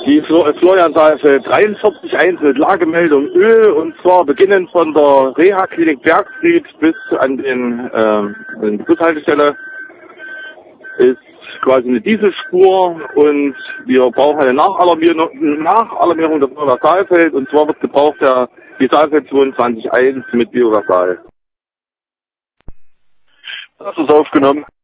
Die Florian Saalfeld 43.1 mit Lagemeldung Öl, und zwar beginnend von der Reha-Klinik Bergfried bis an die Bushaltestelle ist quasi eine Dieselspur, und wir brauchen eine Nachalarmierung der Florian Saalfeld, und zwar wird gebraucht die Saalfeld 22.1 mit Biogasal. Das ist aufgenommen.